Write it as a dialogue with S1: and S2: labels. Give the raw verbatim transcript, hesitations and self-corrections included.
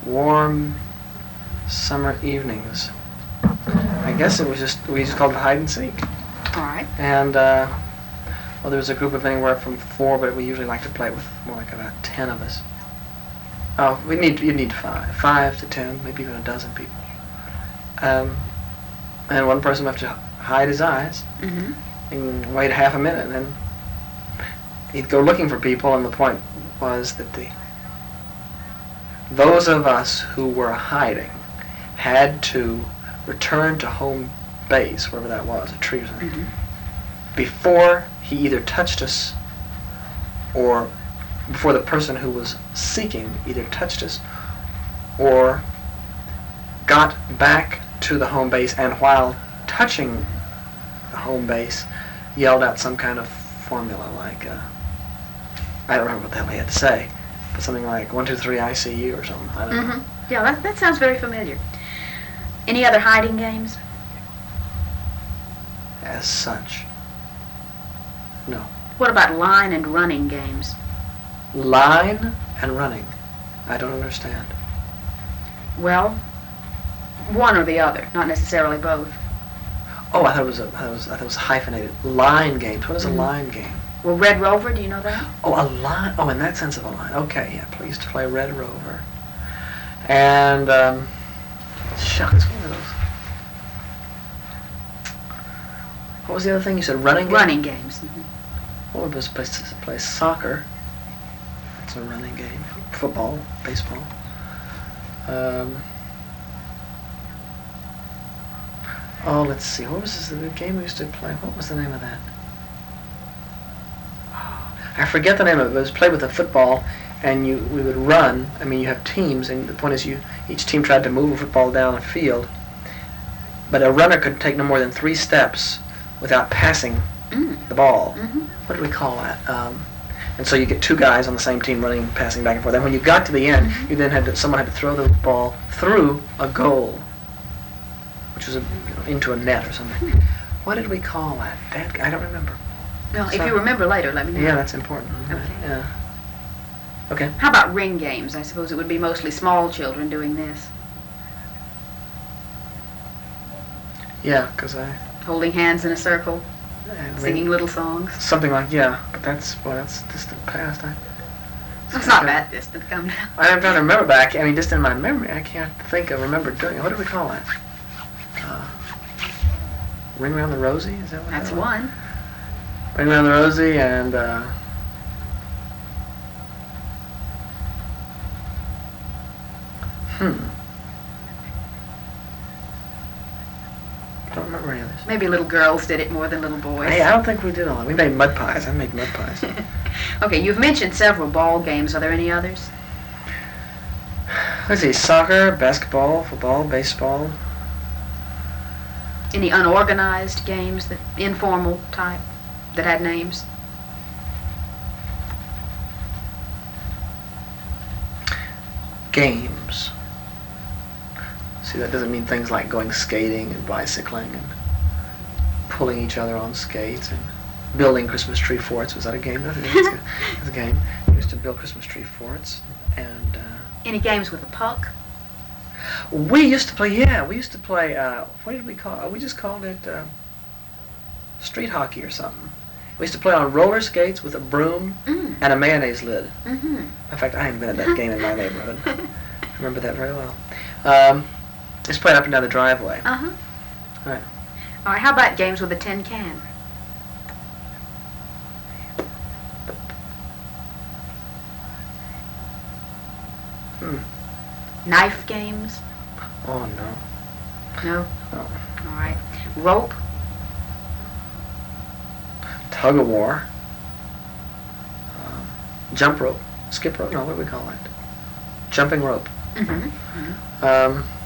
S1: warm summer evenings. I guess it was just, we just called it hide and seek.
S2: All right.
S1: And, uh, well, there was a group of anywhere from four, but we usually like to play with more like about ten of us. Oh, we need, you need five. Five to ten, maybe even a dozen people. Um, and one person would have to hide his eyes
S2: Mm-hmm.
S1: and wait half a minute, and then he'd go looking for people, and the point was that the those of us who were hiding had to return to home base, wherever that was, a tree or something,
S2: Mm-hmm.
S1: before he either touched us or before the person who was seeking either touched us or got back to the home base, and while touching the home base yelled out some kind of formula like, uh, I don't remember what the hell he had to say, but something like one two three I C U or something. I don't know.
S2: Mm-hmm. Yeah, that, that sounds very familiar. Any other hiding games?
S1: As such. No.
S2: What about line and running games?
S1: Line and running. I don't understand.
S2: Well, one or the other, not necessarily both.
S1: Oh, I thought it was a, I thought it was, I thought it was hyphenated. Line games. What is a
S2: Mhm.
S1: line game?
S2: Well, Red Rover, do you know that?
S1: Oh, a line. Oh, in that sense of a line. Okay, yeah. Please to play Red Rover. And um, shucks, what were those? What was the other thing you said? Running game?
S2: Running games. Mhm.
S1: What was play, play soccer? That's a running game. Football, baseball. Um, oh, let's see. What was this, the game we used to play? What was the name of that? I forget the name of it. It was played with a football, and you we would run. I mean, you have teams, and the point is, you each team tried to move a football down a field, but a runner could take no more than three steps without passing
S2: Mm.
S1: the ball.
S2: Mm-hmm.
S1: What do we call that? Um, and so you get two guys on the same team running, passing back and forth. And when you got to the end,
S2: Mhm.
S1: you then had to, someone had to throw the ball through a goal, which was a, you know, into a net or something.
S2: Hmm.
S1: What did we call that? Dad, I don't remember.
S2: Well, if
S1: So-
S2: you remember later, let me know.
S1: Yeah, that's important.
S2: Okay.
S1: Yeah. Okay.
S2: How about ring games? I suppose it would be mostly small children doing this.
S1: Yeah, because I
S2: Holding hands in a circle,
S1: I
S2: singing
S1: mean,
S2: little songs.
S1: something like yeah. But that's well, that's distant past. I,
S2: It's not that distant, come now.
S1: I'm trying to remember back. I mean, just in my memory, I can't think of remember doing it. What did we call that? Uh, Ring Around the Rosie? Is that what
S2: That's
S1: that was?
S2: one.
S1: Ring Around the Rosie and uh, hmm. Don't remember any of this.
S2: Maybe little girls did it more than little boys.
S1: Hey, I don't think we did all that. We made mud pies. I made mud pies.
S2: Okay, you've mentioned several ball games. Are there any others?
S1: Let's see, soccer, basketball, football, baseball.
S2: Any unorganized games, that informal type, that had names?
S1: Games. See, that doesn't mean things like going skating and bicycling and pulling each other on skates and building Christmas tree forts. Was that a game? I think it's a, it's a game. We used to build Christmas tree forts. And uh,
S2: Any games with a puck?
S1: we used to play, yeah, we used to play, uh, what did we call it? We just called it uh, street hockey or something. We used to play on roller skates with a broom
S2: Mm.
S1: and a mayonnaise lid.
S2: Mm-hmm.
S1: In fact, I invented that game in my neighborhood. I remember that very well. Um, it's played up and down the driveway.
S2: Uh-huh.
S1: All right.
S2: All right, how about games with a tin can?
S1: Hmm.
S2: Knife games?
S1: Oh, no.
S2: No?
S1: No.
S2: All right. Rope?
S1: Tug of war. Um, jump rope. Skip rope. No, what do we call it? Jumping rope.
S2: Mm-hmm. Mm-hmm.
S1: Um,